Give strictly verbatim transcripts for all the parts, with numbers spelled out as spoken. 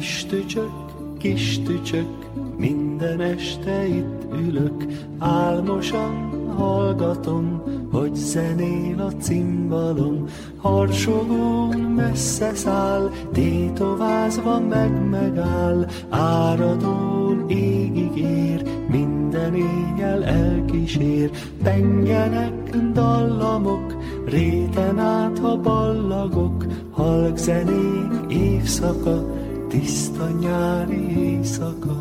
Kis tücsök, kis tücsök, minden este itt ülök, álmosan hallgatom, hogy zenél a cimbalom. Harsogón messze száll, tétovázva meg megáll, áradón égig ér, minden éjjel elkísér. Pengenek dallamok, réten át a ballagok, halk zenék évszaka, tiszta nyári éjszaka.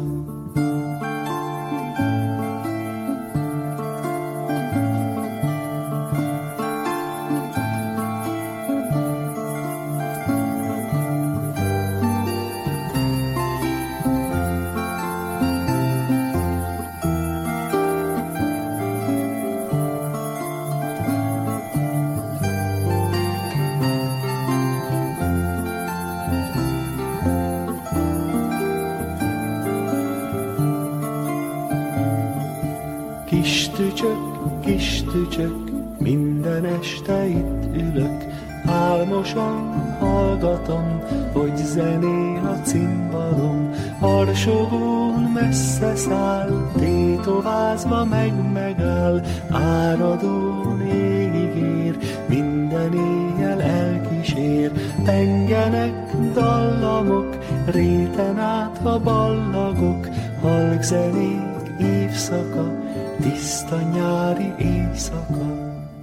Kis tücsök, kis tücsök, minden este itt ülök, álmosan hallgatom, hogy zenél a cimbalom. Harsogón messze száll, tétovázva meg megáll, áradón égig ér, minden éjjel elkísér. Pengenek dallamok, réten át a ballagok, halk zenék évszaka, tiszta nyári éjszaka.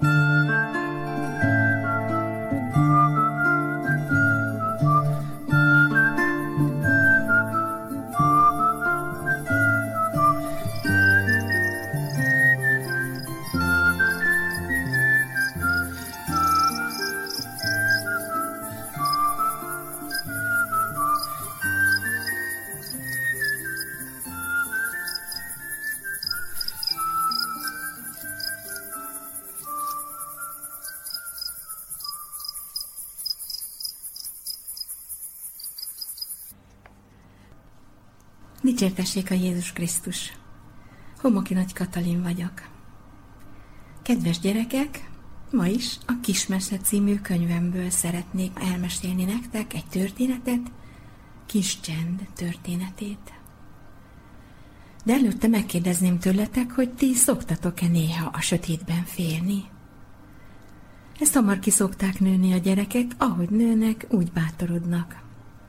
Dicsértessék a Jézus Krisztus! Homoki Nagy Katalin vagyok. Kedves gyerekek, ma is a Kismese című könyvemből szeretnék elmesélni nektek egy történetet, Kis Csend történetét. De előtte megkérdezném tőletek, hogy ti szoktatok-e néha a sötétben félni? Ezt hamar ki szokták nőni a gyerekek, ahogy nőnek, úgy bátorodnak.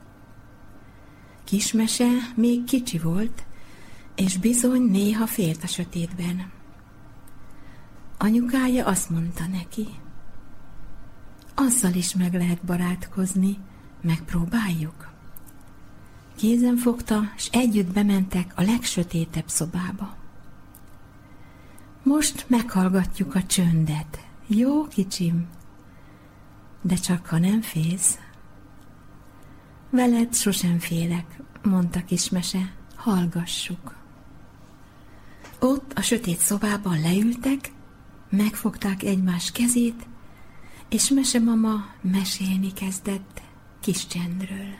Kismese még kicsi volt, és bizony néha félt a sötétben. Anyukája azt mondta neki, azzal is meg lehet barátkozni, megpróbáljuk. Kézen fogta, s együtt bementek a legsötétebb szobába. Most meghallgatjuk a csöndet, jó kicsim? De csak ha nem félsz. Veled sosem félek, mondta Kismese, hallgassuk. Ott a sötét szobában leültek, megfogták egymás kezét, és mesemama mesélni kezdett Kis Csendről.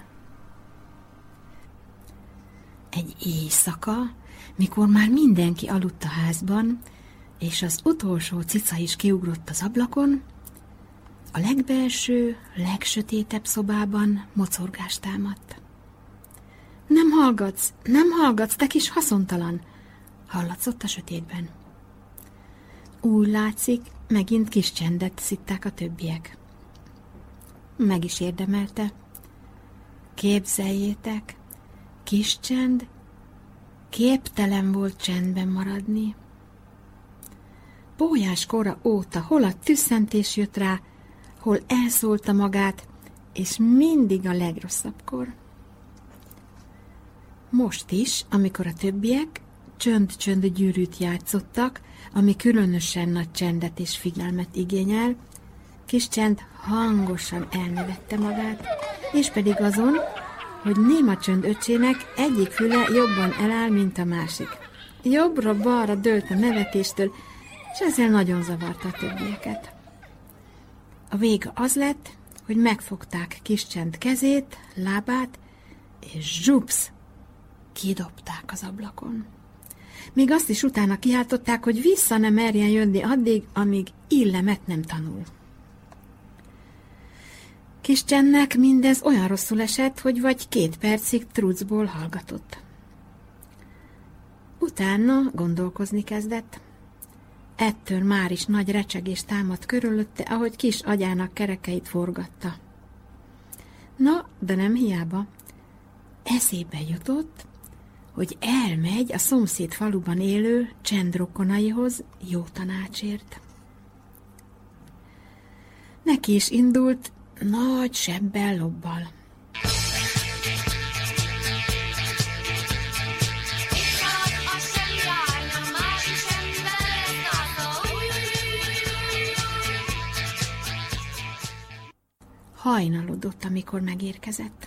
Egy éjszaka, mikor már mindenki aludt a házban, és az utolsó cica is kiugrott az ablakon, a legbelső, legsötétebb szobában mocorgás támadt. Nem hallgatsz, nem hallgatsz, te kis haszontalan, hallatszott a sötétben. Úgy látszik, megint Kis Csendet szitták a többiek. Meg is érdemelte. Képzeljétek, Kis Csend képtelen volt csendben maradni. Bójás kora óta hol a tüsszentés jött rá, hol elszólta magát, és mindig a legrosszabbkor. Most is, amikor a többiek csönd-csönd gyűrűt játszottak, ami különösen nagy csendet és figyelmet igényel, Kis Csend hangosan elnevette magát, és pedig azon, hogy Néma Csönd öccsének egyik füle jobban eláll, mint a másik. Jobbra-balra dőlt a nevetéstől, és ezzel nagyon zavarta a többieket. A vége az lett, hogy megfogták Kis Csend kezét, lábát, és zsupsz, kidobták az ablakon. Még azt is utána kiáltották, hogy vissza nem merjen jönni addig, amíg illemet nem tanul. Kis Csendnek mindez olyan rosszul esett, hogy vagy két percig trucból hallgatott. Utána gondolkozni kezdett. Ettől már is nagy recsegés támadt körülötte, ahogy kis agyának kerekeit forgatta. Na, de nem hiába. Eszébe jutott, hogy elmegy a szomszéd faluban élő csendrokonaihoz jó tanácsért. Neki is indult nagy sebbel lobbal. Hajnalodott, amikor megérkezett.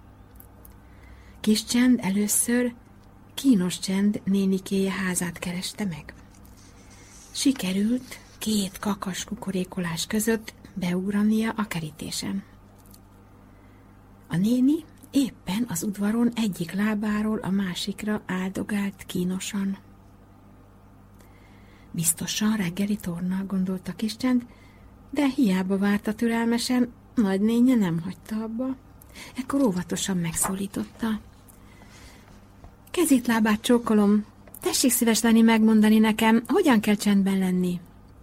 Kis Csend először Kínos Csend nénikéje házát kereste meg. Sikerült két kakas kukorékolás között beugrania a kerítésen. A néni éppen az udvaron egyik lábáról a másikra áldogált kínosan. Biztosan reggeli torna, gondolta Kis Csend, de hiába várta türelmesen, nagynénye nem hagyta abba. Ekkor óvatosan megszólította. Kezét, lábát csókolom, tessék szíves lenni megmondani nekem, hogyan kell csendben lenni.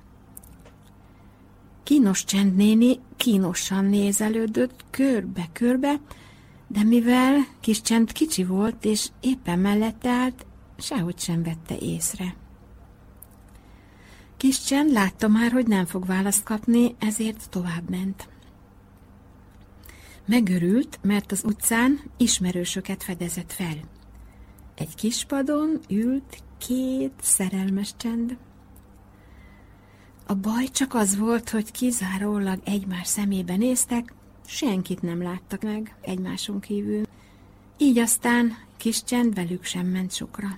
Kínos Csend néni kínosan nézelődött körbe-körbe, de mivel Kis Csend kicsi volt, és éppen mellette állt, sehogy sem vette észre. Kis Csend látta már, hogy nem fog választ kapni, ezért tovább ment. Megörült, mert az utcán ismerősöket fedezett fel. Egy kis padon ült két szerelmes Csend. A baj csak az volt, hogy kizárólag egymás szemébe néztek, senkit nem láttak meg egymáson kívül. Így aztán Kis Csend velük sem ment sokra.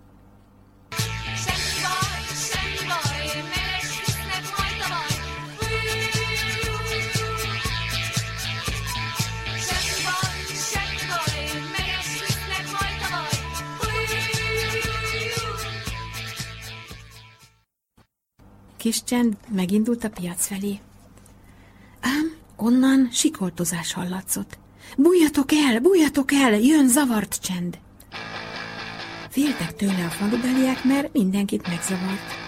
Kis Csend megindult a piac felé. Ám onnan sikoltozás hallatszott. Bújjatok el, bújjatok el, jön zavart Csend! Féltek tőle a falubeliek, mert mindenkit megzavart.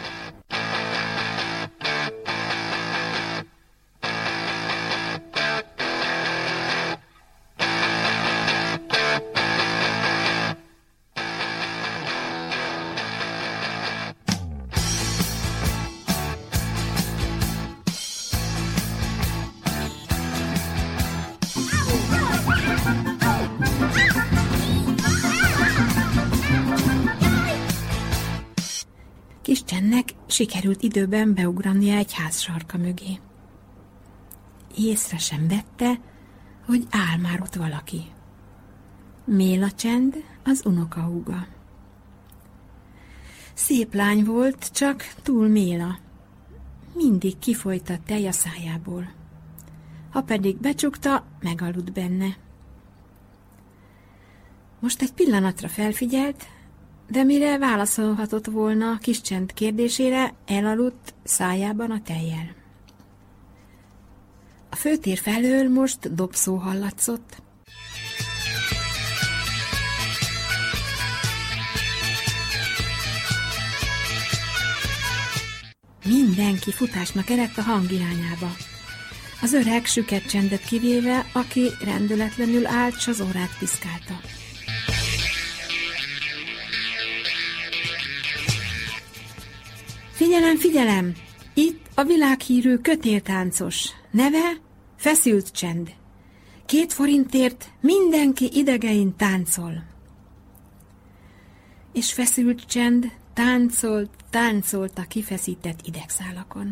Kis Csendnek sikerült időben beugrania egy ház sarka mögé. Észre sem vette, hogy áll már ott valaki. Méla Csend, az unokahúga. Szép lány volt, csak túl méla. Mindig kifolyt a tej a szájából. Ha pedig becsukta, megaludt benne. Most egy pillanatra felfigyelt, de mire válaszolhatott volna Kis Csend kérdésére, elaludt szájában a tejjel. A főtér felől most dobszó hallatszott. Mindenki futásnak eredt a hang irányába. Az öreg süket Csendet kivéve, aki rendületlenül állt, s az órát piszkálta. Figyelem, figyelem! Itt a világhírű kötéltáncos. Neve Feszült Csend. Két forintért mindenki idegein táncol. És Feszült Csend táncolt, táncolt a kifeszített idegszálakon.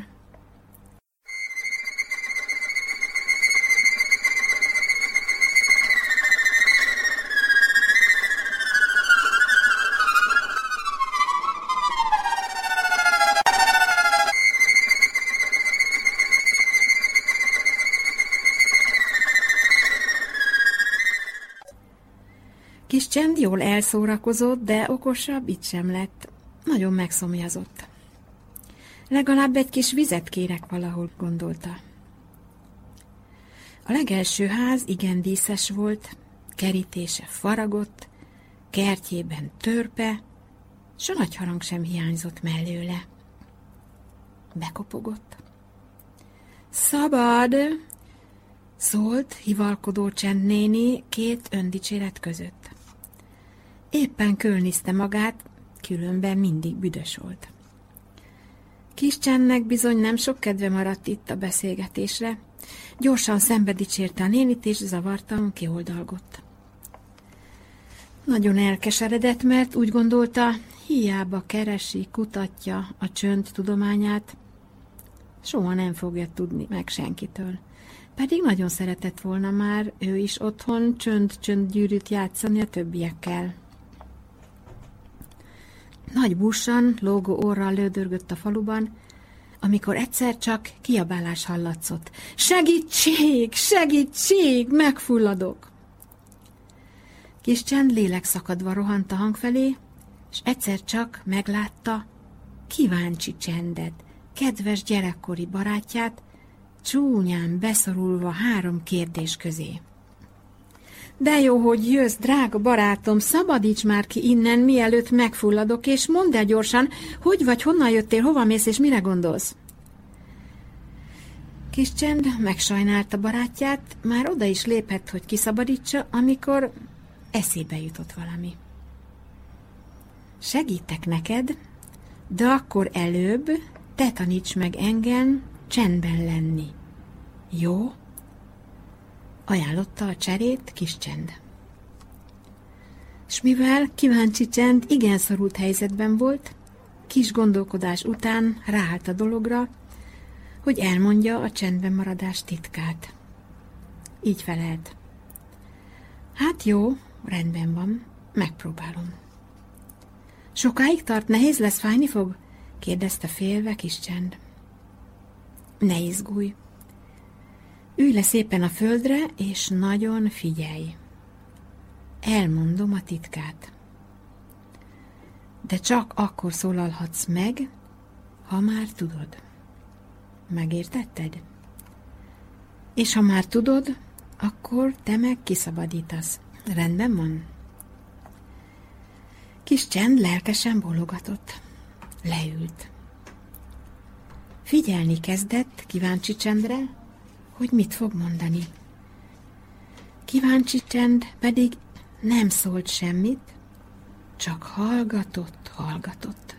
Kis Csend jól elszórakozott, de okosabb itt sem lett. Nagyon megszomjazott. Legalább egy kis vizet kérek valahol, gondolta. A legelső ház igen díszes volt, kerítése faragott, kertjében törpe, s a nagy harang sem hiányzott mellőle. Bekopogott. Szabad! Szólt hivalkodó csendnéni két öndicséret között. Éppen kölniszte magát, különben mindig büdös volt. Kis csendnek bizony nem sok kedve maradt itt a beszélgetésre, gyorsan szembe dicsérte a nénit, és zavartan kioldalgott. Nagyon elkeseredett, mert úgy gondolta, hiába keresi, kutatja a csönd tudományát, soha nem fogja tudni meg senkitől. Pedig nagyon szeretett volna már ő is otthon csönd-csönd-gyűrűt játszani a többiekkel. Nagy bussan, lógó orral lődörgött a faluban, amikor egyszer csak kiabálás hallatszott. Segítség! Segítség! Megfulladok! Kis csend lélekszakadva rohant a hang felé, és egyszer csak meglátta Kíváncsi Csendet, kedves gyerekkori barátját, csúnyán beszorulva három kérdés közé. De jó, hogy jössz, drága barátom, szabadíts már ki innen, mielőtt megfulladok, és mondd el gyorsan, hogy vagy honnan jöttél, hova mész, és mire gondolsz? Kis Csend megsajnálta barátját, már oda is lépett, hogy kiszabadítsa, amikor eszébe jutott valami. Segítek neked, de akkor előbb te taníts meg engem csendben lenni. Jó? Ajánlotta a cserét Kis Csend. S mivel Kíváncsi Csend igen szorult helyzetben volt, kis gondolkodás után ráállt a dologra, hogy elmondja a csendben maradás titkát. Így felelt. Hát jó, rendben van, megpróbálom. Sokáig tart, nehéz lesz, fájni fog? Kérdezte félve Kis Csend. Ne izgulj. Ülj le szépen a földre, és nagyon figyelj. Elmondom a titkát. De csak akkor szólalhatsz meg, ha már tudod. Megértetted? És ha már tudod, akkor te meg kiszabadítasz. Rendben van? Kis Csend lelkesen bólogatott. Leült. Figyelni kezdett Kíváncsi Csendre, hogy mit fog mondani. Kíváncsi Csend pedig nem szólt semmit, csak hallgatott, hallgatott.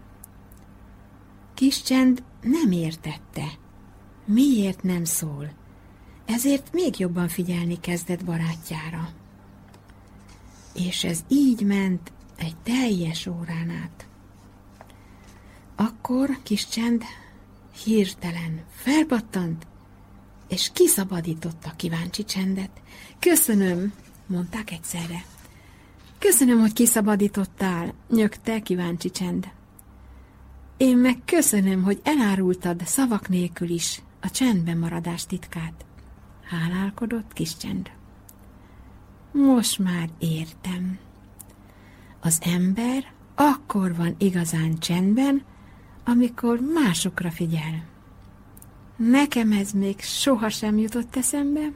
Kis Csend nem értette, miért nem szól, ezért még jobban figyelni kezdett barátjára. És ez így ment egy teljes órán át. Akkor Kis Csend hirtelen felpattant, és kiszabadította Kíváncsi Csendet. Köszönöm, mondták egyszerre. Köszönöm, hogy kiszabadítottál, nyögte Kíváncsi Csend. Én meg köszönöm, hogy elárultad szavak nélkül is a csendben maradás titkát. Hálálkodott Kis Csend. Most már értem. Az ember akkor van igazán csendben, amikor másokra figyel. Nekem ez még sohasem jutott eszembe.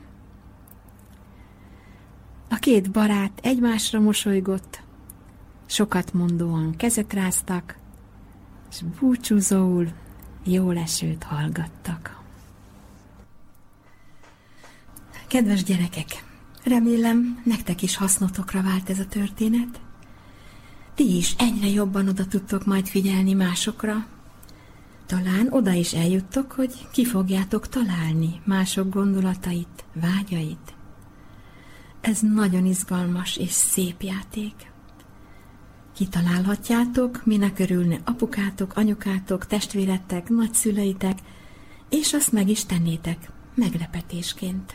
A két barát egymásra mosolygott, sokat mondóan kezet ráztak, és búcsúzóul jó esőt hallgattak. Kedves gyerekek, remélem, nektek is hasznotokra vált ez a történet. Ti is egyre jobban oda tudtok majd figyelni másokra. Talán oda is eljuttok, hogy ki fogjátok találni mások gondolatait, vágyait. Ez nagyon izgalmas és szép játék. Kitalálhatjátok, minek örülne apukátok, anyukátok, testvéretek, nagyszüleitek, és azt meg is tennétek, meglepetésként.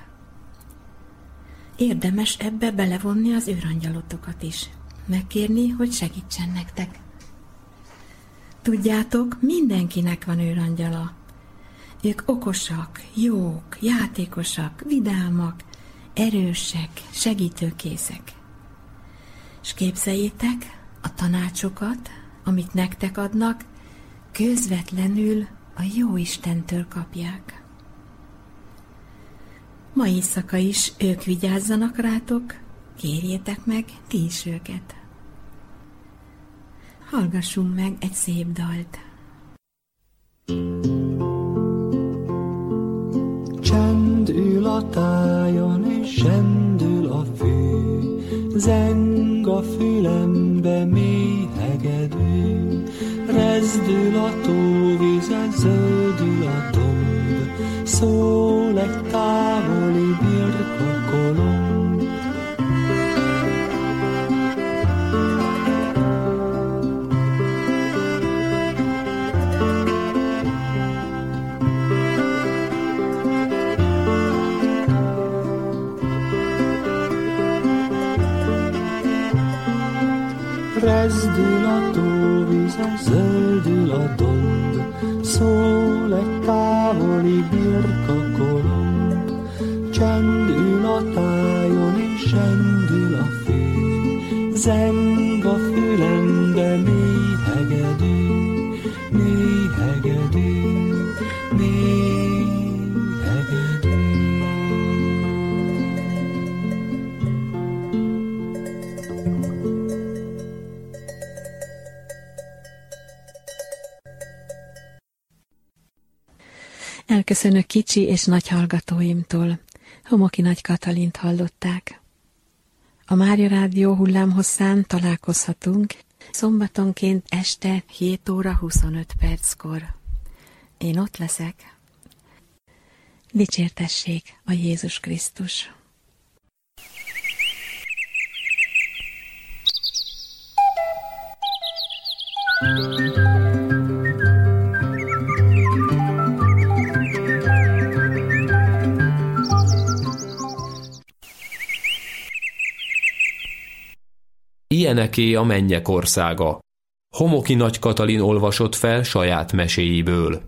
Érdemes ebbe belevonni az őrangyalotokat is, megkérni, hogy segítsen nektek. Tudjátok, mindenkinek van őrangyala. Ők okosak, jók, játékosak, vidámak, erősek, segítőkészek. És képzeljétek, a tanácsokat, amit nektek adnak, közvetlenül a Jóistentől kapják. Ma éjszaka is ők vigyázzanak rátok, kérjétek meg ti is őket. Hallgassunk meg egy szép dalt. Csend ül a tájon, és csendül a fű, zeng a fülembe mély hegedű, rezdül a tóvize, zöldül a domb, szól egy távoli birka kolomb. Rezdül a tóvize, zöldül a domb, szól egy távoli birka kolomb. Csend ül a tájon, és csendül a fű, zeng a fülembe mély hegedű, mély hegedű, mély hegedű. Elköszönök kicsi és nagy hallgatóimtól. Homoki Nagy Katalint hallották. A Mária Rádió hullámhosszán találkozhatunk szombatonként este hét óra huszonöt perckor. Én ott leszek. Dicsértessék a Jézus Krisztus! Ilyeneké a mennyek országa. Homoki Nagy Katalin olvasott fel saját meséiből.